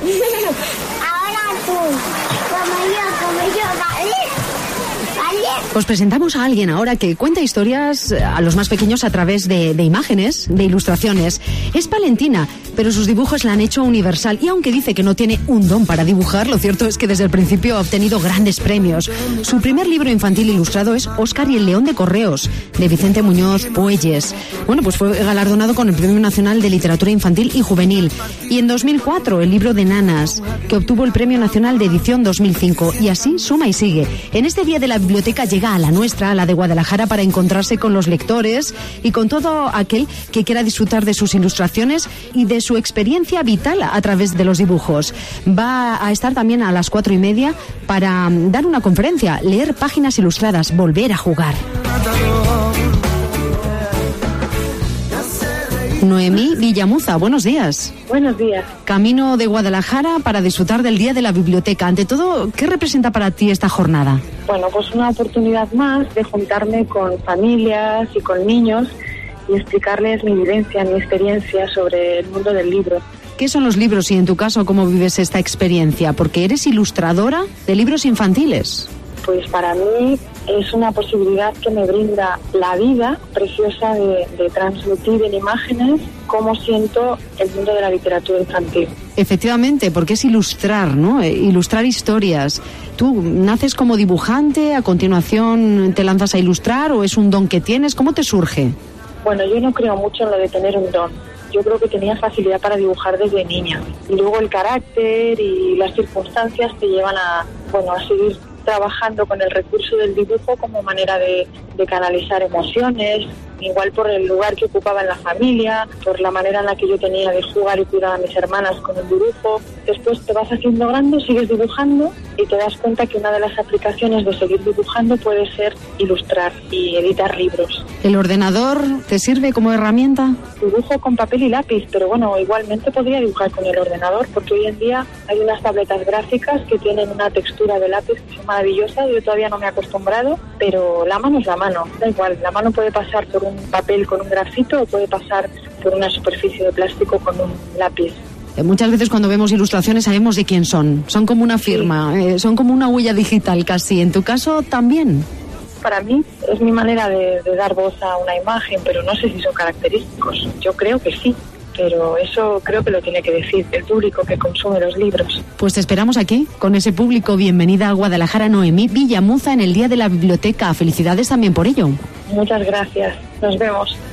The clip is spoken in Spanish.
Ahora tú, como yo, ¿vale? Os presentamos a alguien ahora que cuenta historias a los más pequeños a través de imágenes, de ilustraciones. Es palentina, pero sus dibujos la han hecho universal. Y aunque dice que no tiene un don para dibujar, lo cierto es que desde el principio ha obtenido grandes premios. Su primer libro infantil ilustrado es Óscar y el León de Correos, de Vicente Muñoz Puelles. Bueno, pues fue galardonado con el Premio Nacional de Literatura Infantil y Juvenil. Y en 2004, el libro de Nanas, que obtuvo el Premio Nacional de Edición 2005. Y así suma y sigue. En este día de la biblioteca llega a la nuestra, a la de Guadalajara, para encontrarse con los lectores y con todo aquel que quiera disfrutar de sus ilustraciones y de su experiencia vital a través de los dibujos. Va a estar también a las 4:30 para dar una conferencia, leer páginas ilustradas, volver a jugar. Noemí Villamuza, buenos días. Buenos días. Camino de Guadalajara para disfrutar del Día de la Biblioteca. Ante todo, ¿qué representa para ti esta jornada? Bueno, pues una oportunidad más de juntarme con familias y con niños y explicarles mi vivencia, mi experiencia sobre el mundo del libro. ¿Qué son los libros y en tu caso cómo vives esta experiencia? Porque eres ilustradora de libros infantiles. Pues para mí es una posibilidad que me brinda la vida preciosa de transmitir en imágenes cómo siento el mundo de la literatura infantil. Efectivamente, porque es ilustrar, ¿no? Ilustrar historias. ¿Tú naces como dibujante, a continuación te lanzas a ilustrar o es un don que tienes? ¿Cómo te surge? Bueno, yo no creo mucho en lo de tener un don. Yo creo que tenía facilidad para dibujar desde niña. Y luego el carácter y las circunstancias te llevan a seguir trabajando con el recurso del dibujo como manera de canalizar emociones, igual por el lugar que ocupaba en la familia, por la manera en la que yo tenía de jugar y cuidar a mis hermanas con el dibujo. Después te vas haciendo grande, sigues dibujando y te das cuenta que una de las aplicaciones de seguir dibujando puede ser ilustrar y editar libros. ¿El ordenador te sirve como herramienta? Dibujo con papel y lápiz, pero bueno, igualmente podría dibujar con el ordenador, porque hoy en día hay unas tabletas gráficas que tienen una textura de lápiz que son maravillosas. Yo todavía no me he acostumbrado, pero la mano es la mano, da igual, la mano puede pasar por un papel con un grafito o puede pasar por una superficie de plástico con un lápiz. Muchas veces cuando vemos ilustraciones sabemos de quién son como una firma, sí. Son como una huella digital casi. ¿En tu caso también? Para mí es mi manera de dar voz a una imagen, pero no sé si son característicos. Yo creo que sí, pero eso creo que lo tiene que decir el público que consume los libros. Pues te esperamos aquí, con ese público. Bienvenida a Guadalajara, Noemí Villamuza, en el Día de la Biblioteca. Felicidades también por ello. Muchas gracias. Nos vemos.